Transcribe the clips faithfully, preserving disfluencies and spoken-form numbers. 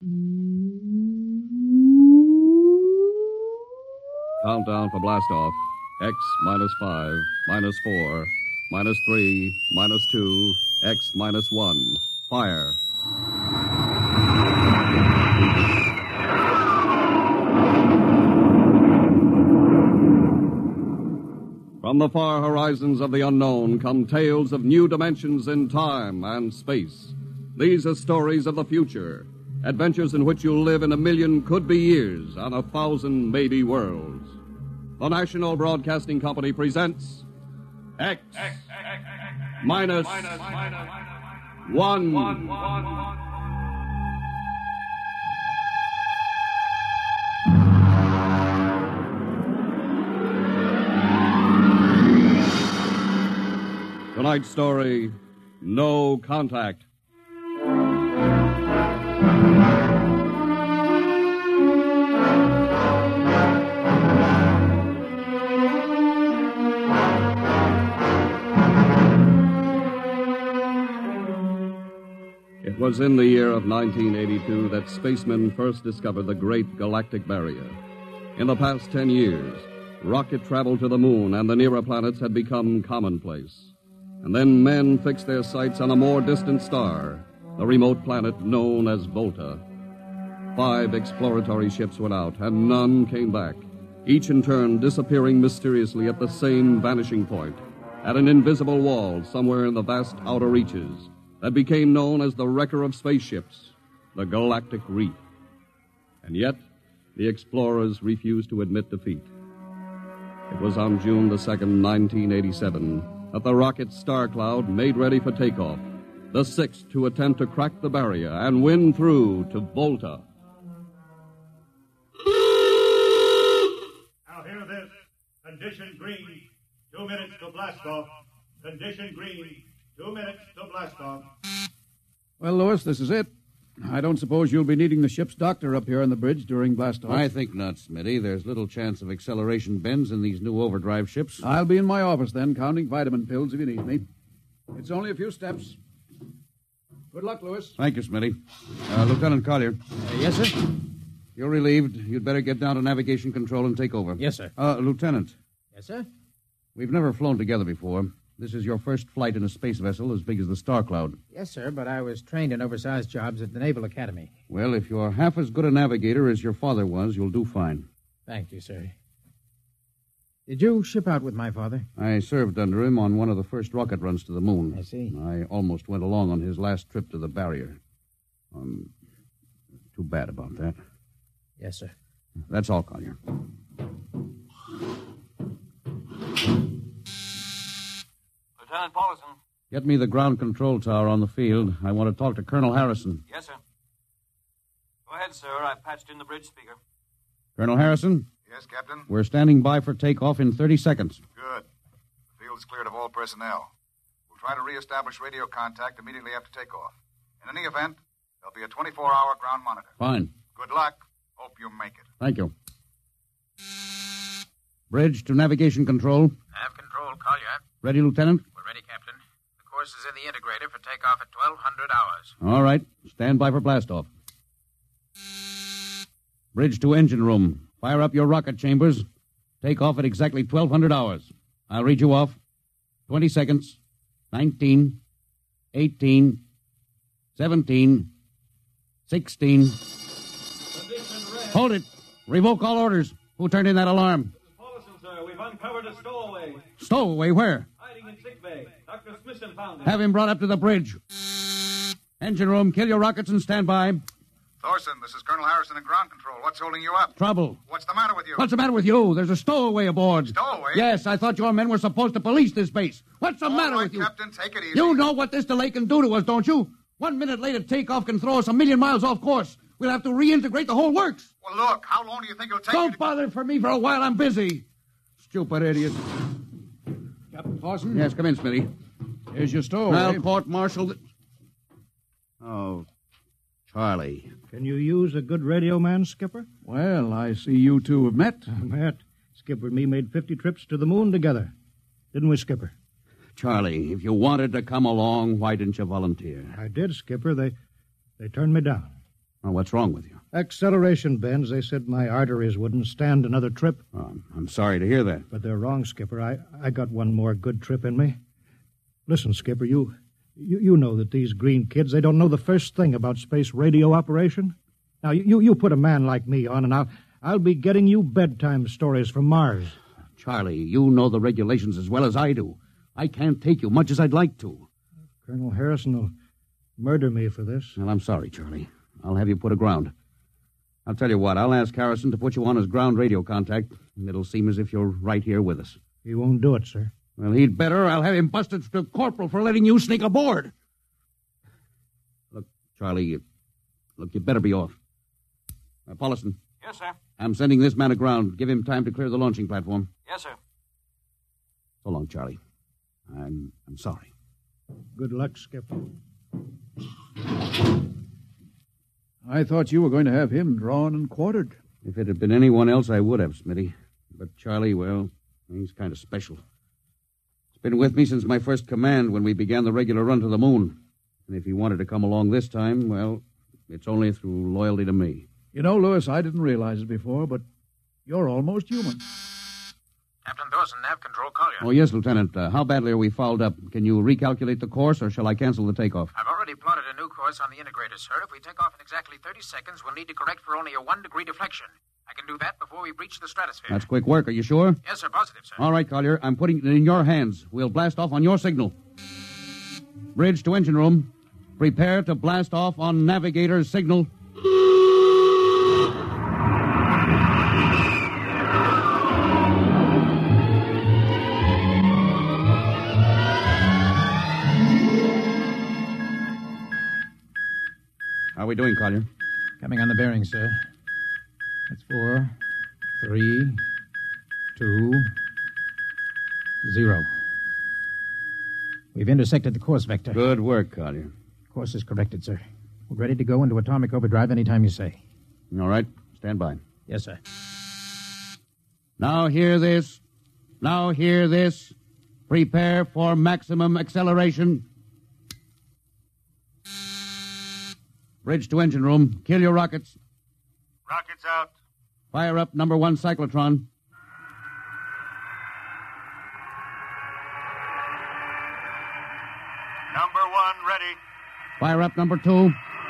Countdown for blastoff. X minus five, minus four, minus three, minus two, X minus one. Fire. From the far horizons of the unknown come tales of new dimensions in time and space. These are stories of the future, adventures in which you'll live in a million could-be years on a thousand maybe worlds. The National Broadcasting Company presents X, X, X, X, X minus, minus, minus one. one, one, one. Tonight's story, No Contact. It was in the year of nineteen eighty-two that spacemen first discovered the Great Galactic Barrier. In the past ten years, rocket travel to the moon and the nearer planets had become commonplace. And then men fixed their sights on a more distant star, the remote planet known as Volta. Five exploratory ships went out, and none came back, each in turn disappearing mysteriously at the same vanishing point, at an invisible wall somewhere in the vast outer reaches that became known as the wrecker of spaceships, the Galactic Reef. And yet, the explorers refused to admit defeat. It was on June the second, nineteen eighty-seven, that the rocket Star Cloud made ready for takeoff, the sixth to attempt to crack the barrier and win through to Volta. Now hear this. Condition green. Two minutes to blast off. Condition green. Two minutes to blast off. Well, Lewis, this is it. I don't suppose you'll be needing the ship's doctor up here on the bridge during blast-off. I think not, Smitty. There's little chance of acceleration bends in these new overdrive ships. I'll be in my office then, counting vitamin pills if you need me. It's only a few steps. Good luck, Lewis. Thank you, Smitty. Uh, Lieutenant Collier. Uh, yes, sir? You're relieved. You'd better get down to navigation control and take over. Yes, sir. Uh, Lieutenant. Yes, sir? We've never flown together before. This is your first flight in a space vessel as big as the Star Cloud. Yes, sir, but I was trained in oversized jobs at the Naval Academy. Well, if you're half as good a navigator as your father was, you'll do fine. Thank you, sir. Did you ship out with my father? I served under him on one of the first rocket runs to the moon. I see. I almost went along on his last trip to the barrier. Um, too bad about that. Yes, sir. That's all, Collier. Lieutenant Paulson. Get me the ground control tower on the field. I want to talk to Colonel Harrison. Yes, sir. Go ahead, sir. I patched in the bridge speaker. Colonel Harrison? Yes, Captain? We're standing by for takeoff in thirty seconds. Good. The field's cleared of all personnel. We'll try to reestablish radio contact immediately after takeoff. In any event, there'll be a twenty-four hour ground monitor. Fine. Good luck. Hope you make it. Thank you. Bridge to navigation control. Nav control, Collier. Ready, Lieutenant? We're ready, Captain. The course is in the integrator for takeoff at twelve hundred hours. All right. Stand by for blastoff. Bridge to engine room. Fire up your rocket chambers. Take off at exactly twelve hundred hours. I'll read you off. twenty seconds. nineteen. eighteen. seventeen. sixteen. Hold it. Revoke all orders. Who turned in that alarm? Paulson, sir. We've uncovered a stowaway. Stowaway? Where? Hiding in sick bay. Doctor Smithson found him. Have him brought up to the bridge. Engine room, kill your rockets and stand by. Thorson, this is Colonel Harrison in ground control. What's holding you up? Trouble. What's the matter with you? What's the matter with you? There's a stowaway aboard. Stowaway? Yes, I thought your men were supposed to police this base. What's the All matter right, with you? Captain, take it easy. You know what this delay can do to us, don't you? One minute later, takeoff can throw us a million miles off course. We'll have to reintegrate the whole works. Well, look, how long do you think it'll take Don't you to... bother for me for a while. I'm busy. Stupid idiot. Captain Paulson? Yes, come in, Smitty. Here's your stowaway. I'll court-martial the... Oh, Charlie. Can you use a good radio man, Skipper? Well, I see you two have met. Met. Skipper and me made fifty trips to the moon together. Didn't we, Skipper? Charlie, if you wanted to come along, why didn't you volunteer? I did, Skipper. They they turned me down. Well, what's wrong with you? Acceleration bends. They said my arteries wouldn't stand another trip. Oh, I'm sorry to hear that. But they're wrong, Skipper. I, I got one more good trip in me. Listen, Skipper, you, you you know that these green kids, they don't know the first thing about space radio operation. Now, you, you put a man like me on, and I'll, I'll be getting you bedtime stories from Mars. Charlie, you know the regulations as well as I do. I can't take you much as I'd like to. Colonel Harrison will murder me for this. Well, I'm sorry, Charlie. I'll have you put aground. I'll tell you what, I'll ask Harrison to put you on as ground radio contact, and it'll seem as if you're right here with us. He won't do it, sir. Well, he'd better. I'll have him busted to corporal for letting you sneak aboard. Look, Charlie, you, look, you better be off. Uh, Paulison. Yes, sir. I'm sending this man aground. Give him time to clear the launching platform. Yes, sir. So long, Charlie. I'm I'm sorry. Good luck, Skipper. I thought you were going to have him drawn and quartered. If it had been anyone else, I would have, Smitty. But Charlie, well, he's kind of special. He's been with me since my first command when we began the regular run to the moon. And if he wanted to come along this time, well, it's only through loyalty to me. You know, Lewis, I didn't realize it before, but you're almost human. Captain Dawson, nav control, Collier. Oh, yes, Lieutenant. Uh, how badly are we fouled up? Can you recalculate the course, or shall I cancel the takeoff? I've already plotted a new course on the integrator, sir. If we take off in exactly thirty seconds, we'll need to correct for only a one-degree deflection. I can do that before we breach the stratosphere. That's quick work. Are you sure? Yes, sir. Positive, sir. All right, Collier. I'm putting it in your hands. We'll blast off on your signal. Bridge to engine room. Prepare to blast off on navigator's signal. How are we doing, Collier? Coming on the bearing, sir. That's four, three, two, zero. We've intersected the course vector. Good work, Collier. Course is corrected, sir. We're ready to go into atomic overdrive anytime you say. All right. Stand by. Yes, sir. Now hear this. Now hear this. Prepare for maximum acceleration. Bridge to engine room. Kill your rockets. Rockets out. Fire up number one cyclotron. Number one ready. Fire up number two.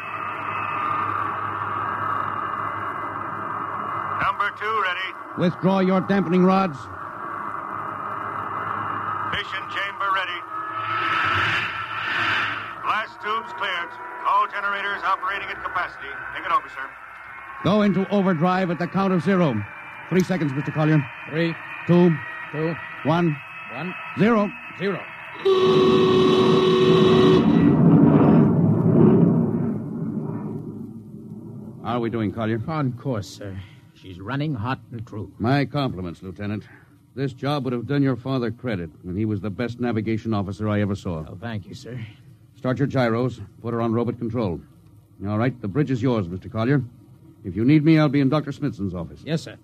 Number two ready. Withdraw your dampening rods. Fission chamber ready. Blast tubes cleared. All generators operating at capacity. Take it over, sir. Go into overdrive at the count of zero. Three seconds, Mister Collier. Three, Two. two, One. one, Zero. zero. How are we doing, Collier? On course, sir. She's running hot and true. My compliments, Lieutenant. This job would have done your father credit, and he was the best navigation officer I ever saw. Oh, thank you, sir. Start your gyros. Put her on robot control. All right, the bridge is yours, Mister Collier. If you need me, I'll be in Doctor Smithson's office. Yes, sir.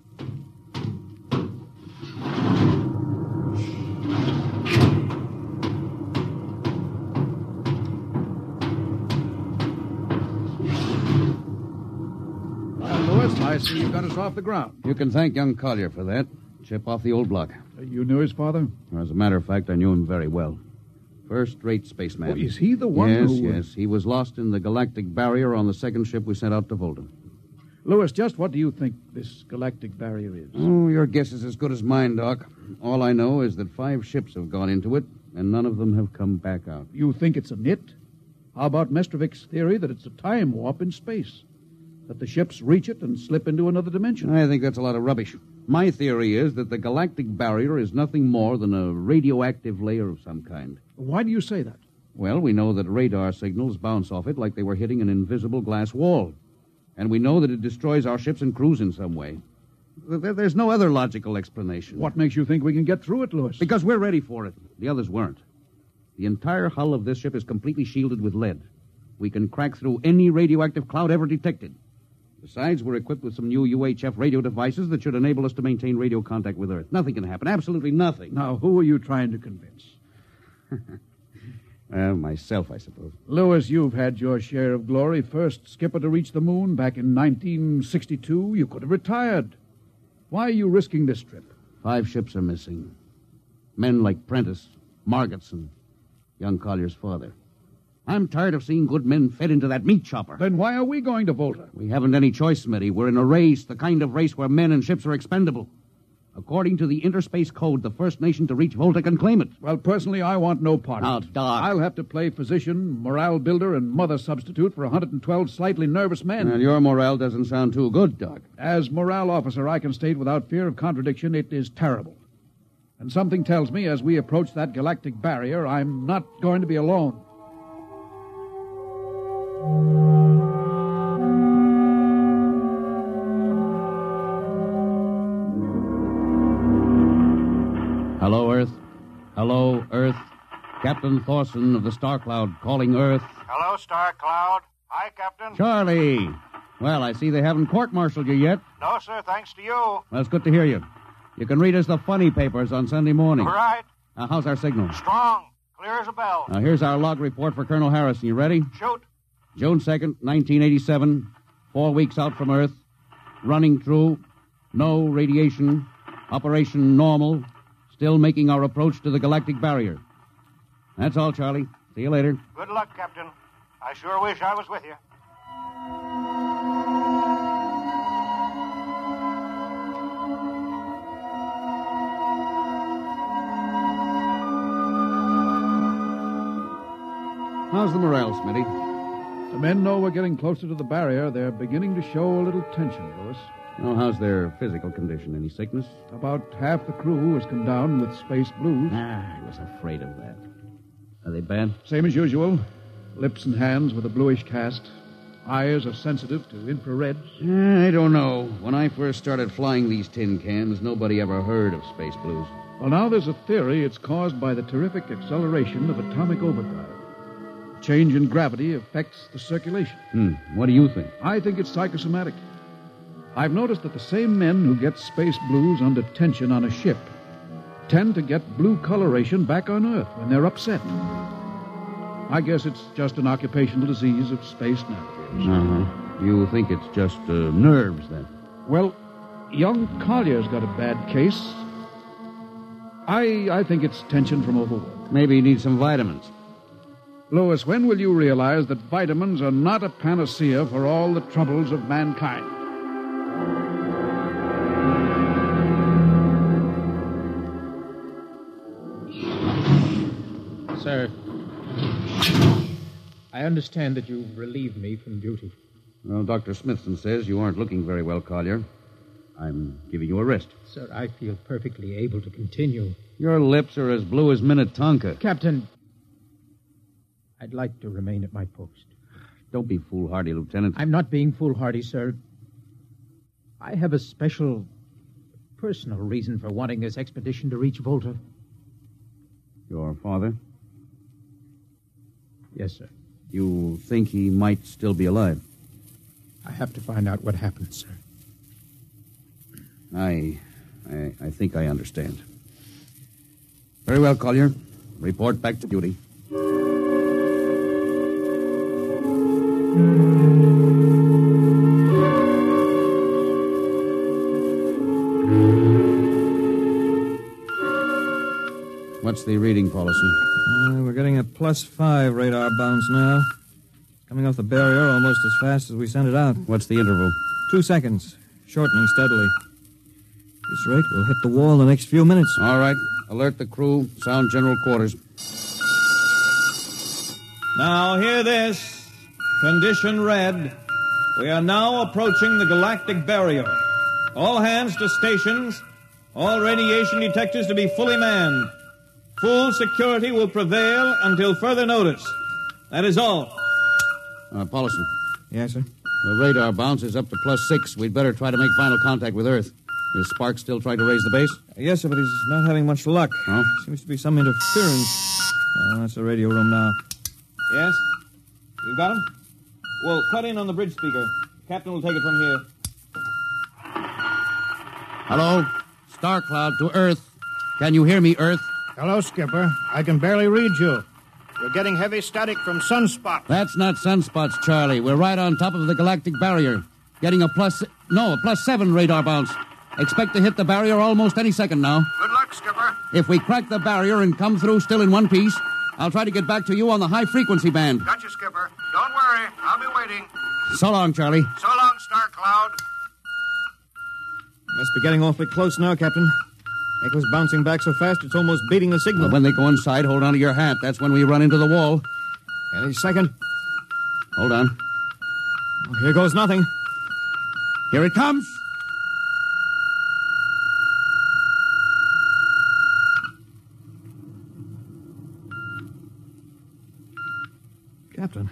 Well, Lewis, I see you got us off the ground. You can thank young Collier for that. Chip off the old block. Uh, you knew his father? As a matter of fact, I knew him very well. First-rate spaceman. Oh, is he the one yes, who... Yes, yes. He was lost in the galactic barrier on the second ship we sent out to Volta. Lewis, just what do you think this galactic barrier is? Oh, your guess is as good as mine, Doc. All I know is that five ships have gone into it, and none of them have come back out. You think it's a nit? How about Mestrovic's theory that it's a time warp in space? That the ships reach it and slip into another dimension? I think that's a lot of rubbish. My theory is that the galactic barrier is nothing more than a radioactive layer of some kind. Why do you say that? Well, we know that radar signals bounce off it like they were hitting an invisible glass wall. And we know that it destroys our ships and crews in some way. There's no other logical explanation. What makes you think we can get through it, Lewis? Because we're ready for it. The others weren't. The entire hull of this ship is completely shielded with lead. We can crack through any radioactive cloud ever detected. Besides, we're equipped with some new U H F radio devices that should enable us to maintain radio contact with Earth. Nothing can happen. Absolutely nothing. Now, who are you trying to convince? Uh, myself, I suppose. Lewis, you've had your share of glory. First skipper to reach the moon back in nineteen sixty-two. You could have retired. Why are you risking this trip? Five ships are missing. Men like Prentice, Margetson, young Collier's father. I'm tired of seeing good men fed into that meat chopper. Then why are we going to Volta? We haven't any choice, Smitty. We're in a race, the kind of race where men and ships are expendable. According to the Interspace Code, the first nation to reach Volta can claim it. Well, personally, I want no part Now, of it. Doc. I'll have to play physician, morale builder, and mother substitute for one hundred twelve slightly nervous men. Well, your morale doesn't sound too good, Doc. As morale officer, I can state without fear of contradiction, it is terrible. And something tells me as we approach that galactic barrier, I'm not going to be alone. Hello, Earth. Hello, Earth. Captain Thorson of the Star Cloud calling Earth. Hello, Star Cloud. Hi, Captain. Charlie. Well, I see they haven't court-martialed you yet. No, sir, thanks to you. Well, it's good to hear you. You can read us the funny papers on Sunday morning. All right. Now, how's our signal? Strong. Clear as a bell. Now, here's our log report for Colonel Harrison. You ready? Shoot. June second, nineteen eighty-seven. Four weeks out from Earth. Running through. No radiation. Operation normal. Still making our approach to the galactic barrier. That's all, Charlie. See you later. Good luck, Captain. I sure wish I was with you. How's the morale, Smitty? The men know we're getting closer to the barrier. They're beginning to show a little tension, Lewis. Well, how's their physical condition? Any sickness? About half the crew has come down with space blues. Ah, I was afraid of that. Are they bad? Same as usual. Lips and hands with a bluish cast. Eyes are sensitive to infrared. I don't know. When I first started flying these tin cans, nobody ever heard of space blues. Well, now there's a theory it's caused by the terrific acceleration of atomic overdrive. Change in gravity affects the circulation. Hmm. What do you think? I think it's psychosomatic. I've noticed that the same men who get space blues under tension on a ship tend to get blue coloration back on Earth when they're upset. I guess it's just an occupational disease of space navigators. Uh-huh. You think it's just uh, nerves, then? Well, young Collier's got a bad case. I I think it's tension from overwork. Maybe he needs some vitamins. Lewis, when will you realize that vitamins are not a panacea for all the troubles of mankind? Sir, I understand that you've relieved me from duty. Well, Doctor Smithson says you aren't looking very well, Collier. I'm giving you a rest. Sir, I feel perfectly able to continue. Your lips are as blue as Minnetonka. Captain, I'd like to remain at my post. Don't be foolhardy, Lieutenant. I'm not being foolhardy, sir. I have a special, personal reason for wanting this expedition to reach Volta. Your father? Yes, sir. You think he might still be alive? I have to find out what happened, sir. I, I, I think I understand. Very well, Collier. Report back to duty. What's the reading, Paulson? Uh, we're getting a plus five radar bounce now. Coming off the barrier almost as fast as we sent it out. What's the interval? Two seconds. Shortening steadily. At this rate, we'll hit the wall in the next few minutes. All right. Alert the crew. Sound general quarters. Now, hear this. Condition red. We are now approaching the galactic barrier. All hands to stations. All radiation detectors to be fully manned. Full security will prevail until further notice. That is all. Uh, Paulson. Yes, sir? The radar bounce is up to plus six. We'd better try to make final contact with Earth. Is Sparks still trying to raise the base? Uh, yes, sir, but he's not having much luck. Oh? Seems to be some interference. Oh, that's the radio room now. Yes? You got him? Well, cut in on the bridge speaker. Captain will take it from here. Hello? Star Cloud to Earth. Can you hear me, Earth? Hello, Skipper. I can barely read you. We're getting heavy static from sunspots. That's not sunspots, Charlie. We're right on top of the galactic barrier. Getting a plus... No, a plus seven radar bounce. Expect to hit the barrier almost any second now. Good luck, Skipper. If we crack the barrier and come through still in one piece, I'll try to get back to you on the high-frequency band. Got you, Skipper. Don't worry. I'll be waiting. So long, Charlie. So long, Star Cloud. Must be getting awfully close now, Captain. Echo's bouncing back so fast it's almost beating the signal. Well, when they go inside, hold on to your hat. That's when we run into the wall. Any second. Hold on. Oh, here goes nothing. Here it comes. Captain.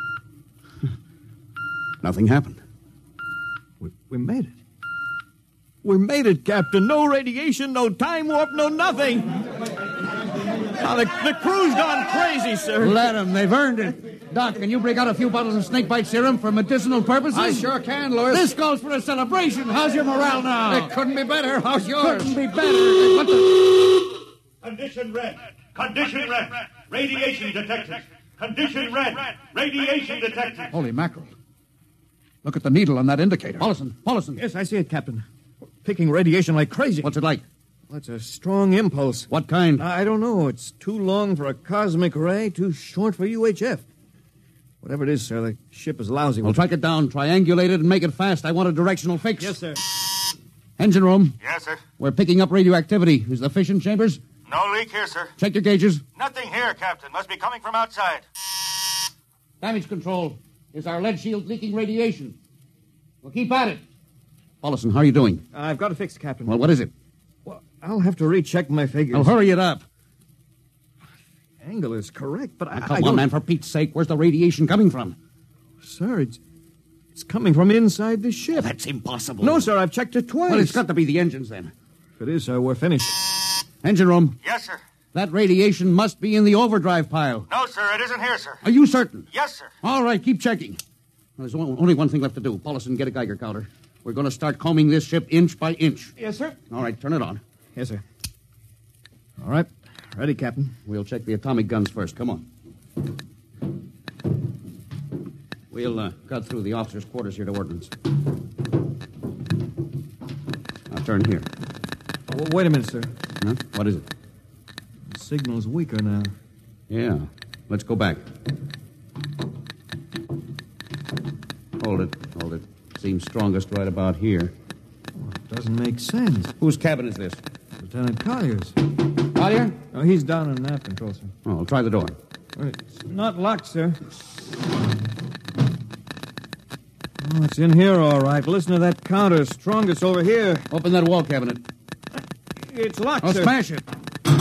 Nothing happened. We, we made it. We made it, Captain. No radiation, no time warp, no nothing. Now, the, the crew's gone crazy, sir. Let them. They've earned it. Doc, can you break out a few bottles of snakebite serum for medicinal purposes? I sure can, Lewis. This calls for a celebration. How's your morale now? It couldn't be better. How's yours? Couldn't be better. What the... Condition red. Condition red. Radiation detected. Condition red. Radiation detected. Holy mackerel. Look at the needle on that indicator. Paulson, Paulson. Yes, I see it, Captain. Picking radiation like crazy. What's it like? Well, it's a strong impulse. What kind? I don't know. It's too long for a cosmic ray, too short for U H F. Whatever it is, sir, the ship is lousy. We'll track it down, triangulate it, and make it fast. I want a directional fix. Yes, sir. Engine room. Yes, sir. We're picking up radioactivity. Is the fission chambers? No leak here, sir. Check your gauges. Nothing here, Captain. Must be coming from outside. Damage control. Is our lead shield leaking radiation? Well, keep at it. Paulson, how are you doing? I've got it fixed, Captain. Well, what is it? Well, I'll have to recheck my figures. Oh, hurry it up. The angle is correct, but I, Now, I come don't... on, man, for Pete's sake. Where's the radiation coming from? Sir, it's, it's coming from inside the ship. That's impossible. No, sir, I've checked it twice. Well, it's got to be the engines, then. If it is, sir, we're finished. Engine room. Yes, sir. That radiation must be in the overdrive pile. No, sir, it isn't here, sir. Are you certain? Yes, sir. All right, keep checking. Well, there's only one thing left to do. Paulson, get a Geiger counter. We're going to start combing this ship inch by inch. Yes, sir. All right, turn it on. Yes, sir. All right. Ready, Captain. We'll check the atomic guns first. Come on. We'll uh, cut through the officers' quarters here to ordnance. Now turn here. Oh, wait a minute, sir. Huh? What is it? The signal's weaker now. Yeah. Let's go back. Hold it. Hold it. Seems strongest right about here. Oh, it doesn't make sense. Whose cabin is this? Lieutenant Collier's. Collier? Oh, he's down in nav control, sir. Oh, I'll try the door. It's not locked, sir. Oh, it's in here, all right. Listen to that counter. Strongest over here. Open that wall cabinet. It's locked, I'll sir. smash it.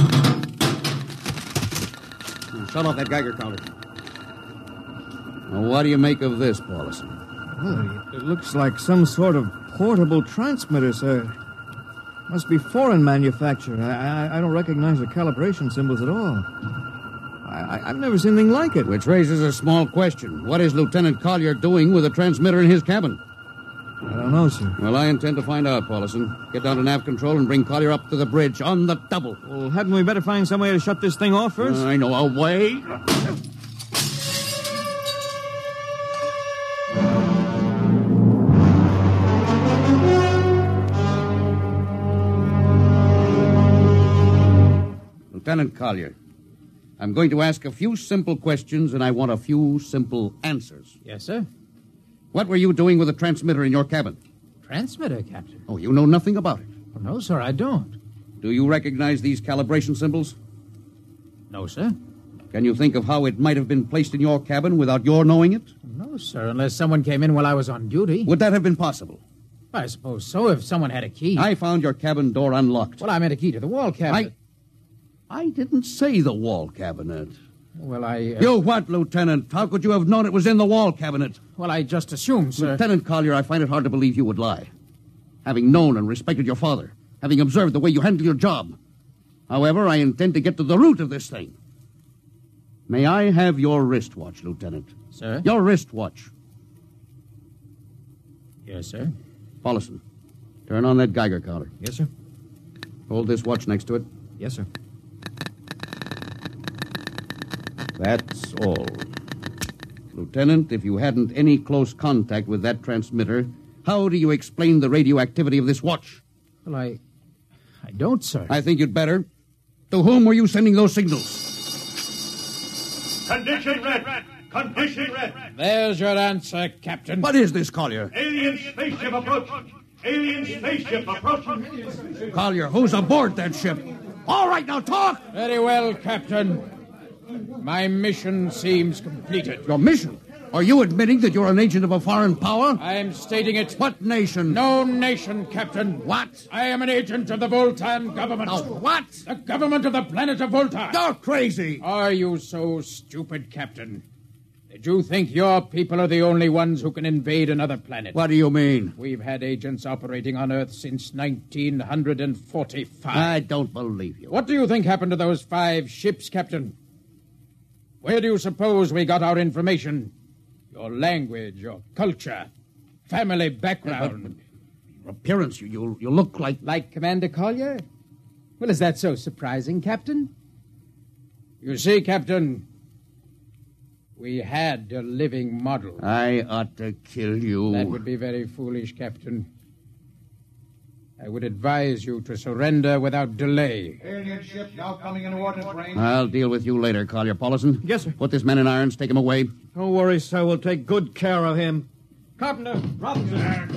Now, shut off that Geiger counter. Now, what do you make of this, Paulson? Well, it, it looks like some sort of portable transmitter, sir. Must be foreign manufacture. I, I, I don't recognize the calibration symbols at all. I, I, I've never seen anything like it. Which raises a small question. What is Lieutenant Collier doing with a transmitter in his cabin? I don't know, sir. Well, I intend to find out, Paulson. Get down to nav control and bring Collier up to the bridge on the double. Well, hadn't we better find some way to shut this thing off first? Uh, I know a way. Lieutenant Collier, I'm going to ask a few simple questions, and I want a few simple answers. Yes, sir. What were you doing with a transmitter in your cabin? Transmitter, Captain? Oh, you know nothing about it. Oh, no, sir, I don't. Do you recognize these calibration symbols? No, sir. Can you think of how it might have been placed in your cabin without your knowing it? No, sir, unless someone came in while I was on duty. Would that have been possible? I suppose so, if someone had a key. I found your cabin door unlocked. Well, I meant a key to the wall cabinet. I... I didn't say the wall cabinet. Well, I... Uh... You what, Lieutenant? How could you have known it was in the wall cabinet? Well, I just assumed, sir. Lieutenant Collier, I find it hard to believe you would lie. Having known and respected your father, having observed the way you handle your job. However, I intend to get to the root of this thing. May I have your wristwatch, Lieutenant? Sir? Your wristwatch. Yes, sir. Paulson, turn on that Geiger counter. Yes, sir. Hold this watch next to it. Yes, sir. That's all. Lieutenant, if you hadn't any close contact with that transmitter, how do you explain the radioactivity of this watch? Well, I... I don't, sir. I think you'd better. To whom were you sending those signals? Condition red. Condition red. There's your answer, Captain. What is this, Collier? Alien spaceship approaching. Alien spaceship approaching. Collier, who's aboard that ship? All right, now talk! Very well, Captain. My mission seems completed. Your mission? Are you admitting that you're an agent of a foreign power? I'm stating it. What nation? No nation, Captain. What? I am an agent of the Voltan government. Oh, what? The government of the planet of Volta. You're crazy. Are you so stupid, Captain? Did you think your people are the only ones who can invade another planet? What do you mean? We've had agents operating on Earth since nineteen forty-five. I don't believe you. What do you think happened to those five ships, Captain? Where do you suppose we got our information? Your language, your culture, family background. Yeah, but, but your appearance, you, you, you look like... Like Commander Collier? Well, is that so surprising, Captain? You see, Captain, we had a living model. I ought to kill you. That would be very foolish, Captain. I would advise you to surrender without delay. Alien ship now coming into ordnance range. I'll deal with you later, Collier. Paulison? Yes, sir. Put this man in irons, take him away. Don't worry, sir. We'll take good care of him. Carpenter, Robinson.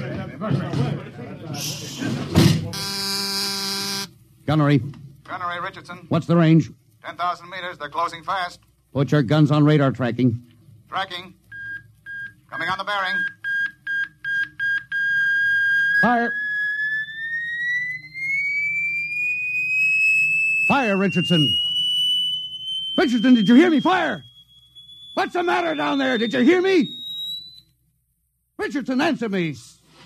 Gunnery. Gunnery, Richardson. What's the range? ten thousand meters. They're closing fast. Put your guns on radar tracking. Tracking. Coming on the bearing. Fire. Fire, Richardson. Richardson, did you hear me? Fire! What's the matter down there? Did you hear me? Richardson, answer me.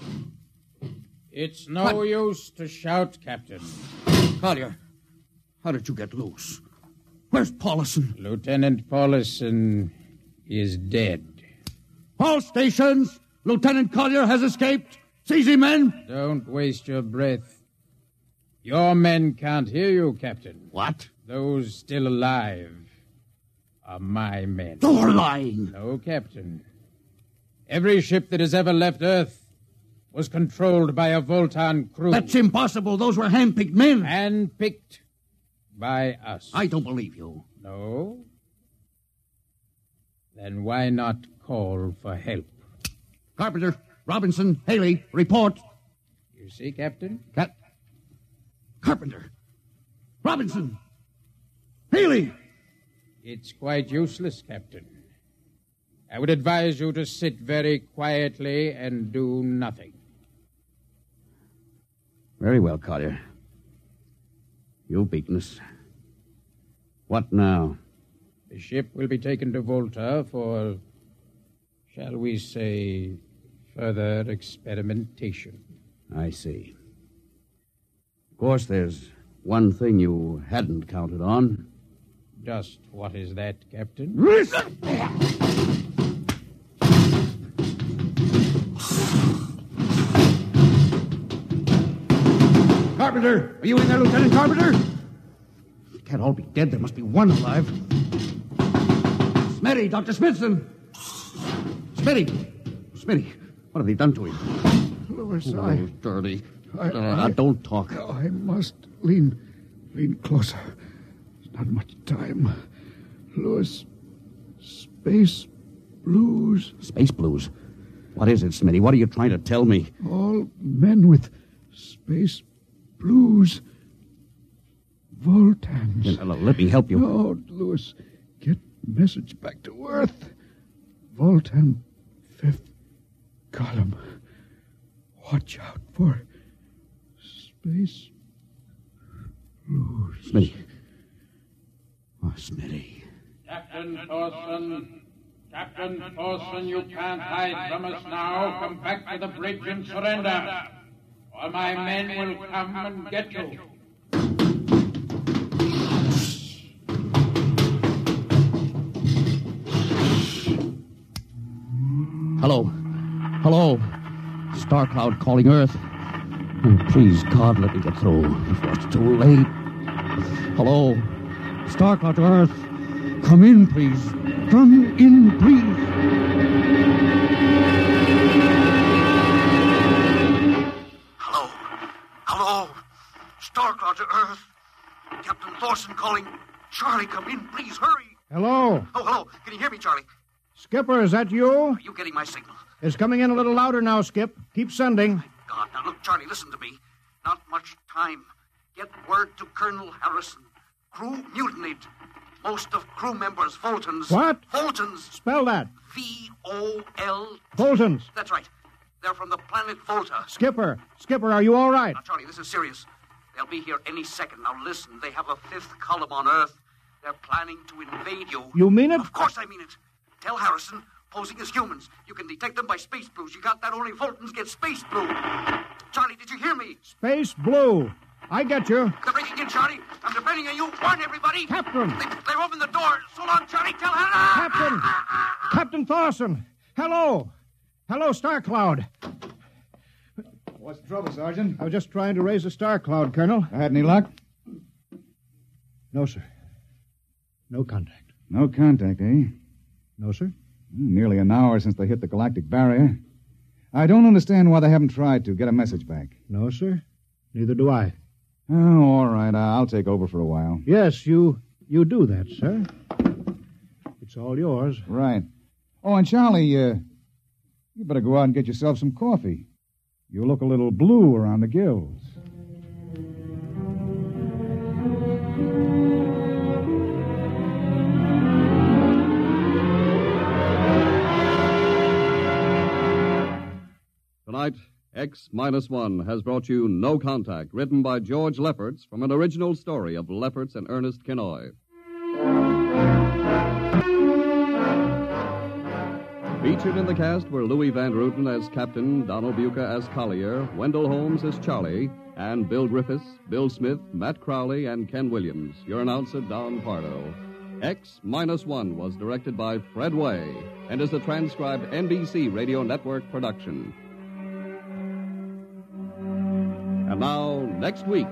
It's no what? use to shout, Captain. Collier, how did you get loose? Where's Paulison? Lieutenant Paulison is dead. All stations! Lieutenant Collier has escaped. Seize him, men! Don't waste your breath. Your men can't hear you, Captain. What? Those still alive are my men. You're lying. No, Captain. Every ship that has ever left Earth was controlled by a Voltan crew. That's impossible. Those were hand-picked men. Hand-picked by us. I don't believe you. No? Then why not call for help? Carpenter, Robinson, Haley, report. You see, Captain? Cap... Carpenter, Robinson, Haley. It's quite useless, Captain. I would advise you to sit very quietly and do nothing. Very well, Collier. You've beaten us. What now? The ship will be taken to Volta for, shall we say, further experimentation. I see. Of course, there's one thing you hadn't counted on. Just what is that, Captain? Carpenter! Are you in there, Lieutenant Carpenter? They can't all be dead. There must be one alive. Smitty, Doctor Smithson! Smitty! Smitty, what have they done to him? Louis, oh, I... dirty. I, uh, I, don't talk. I must lean, lean closer. There's not much time. Louis, space blues. Space blues? What is it, Smitty? What are you trying to tell me? All men with space blues. Voltans. Yeah, let me help you. No, Louis. Get message back to Earth. Voltan, fifth column. Watch out for space blues. Smitty. Oh, Smitty. Captain Thorson. Captain Thorson, you can't hide from us now. Come back to the bridge and surrender, or my men will come and get you. Hello. Hello. Starcloud calling Earth. Oh, please, God, let me get through before it's too late. Hello. Starcloud to Earth. Come in, please. Come in, please. Hello. Hello. Starclaw to Earth. Captain Thorson calling. Charlie, come in, please, hurry. Hello. Oh, hello. Can you hear me, Charlie? Skipper, is that you? Are you getting my signal? It's coming in a little louder now, Skip. Keep sending. God, now look, Charlie, listen to me. Not much time. Get word to Colonel Harrison. Crew mutinied. Most of crew members, Fultons. What? Fultons. Spell that. V O L. Fultons. That's right. They're from the planet Volta. Skipper. Skipper, are you all right? Now, Charlie, this is serious. They'll be here any second. Now, listen, they have a fifth column on Earth. They're planning to invade you. You mean it? Of course I mean it. Tell Harrison, posing as humans. You can detect them by space blues. You got that? Only Fultons get space blue. Charlie, did you hear me? Space blue. I get you. They're breaking in, Charlie. I'm depending on you. Warn everybody. Captain. They, they're opening the door. So long, Charlie. Tell Hannah. Captain. Captain Thorson. Hello. Hello, Star Cloud. What's the trouble, Sergeant? I was just trying to raise a Star Cloud, Colonel. I had any luck? No, sir. No contact. No contact, eh? No, sir. Nearly an hour since they hit the galactic barrier. I don't understand why they haven't tried to get a message back. No, sir. Neither do I. Oh, all right. I'll take over for a while. Yes, you you do that, sir. It's all yours. Right. Oh, and Charlie, uh, you better go out and get yourself some coffee. You look a little blue around the gills. Tonight, X Minus One has brought you No Contact, written by George Lefferts from an original story of Lefferts and Ernest Kinoy. Featured in the cast were Louis Van Ruten as Captain, Donald Buca as Collier, Wendell Holmes as Charlie, and Bill Griffiths, Bill Smith, Matt Crowley, and Ken Williams. Your announcer, Don Pardo. X Minus One was directed by Fred Way and is a transcribed N B C Radio Network production. And now, next week.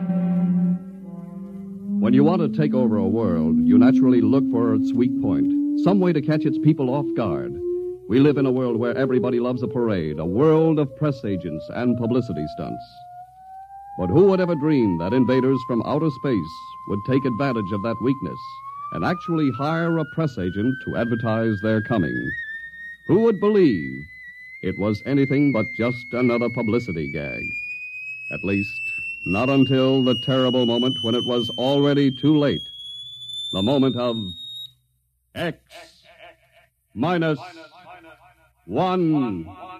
When you want to take over a world, you naturally look for its weak point, some way to catch its people off guard. We live in a world where everybody loves a parade, a world of press agents and publicity stunts. But who would ever dream that invaders from outer space would take advantage of that weakness and actually hire a press agent to advertise their coming? Who would believe it was anything but just another publicity gag? At least, not until the terrible moment when it was already too late. The moment of X minus one.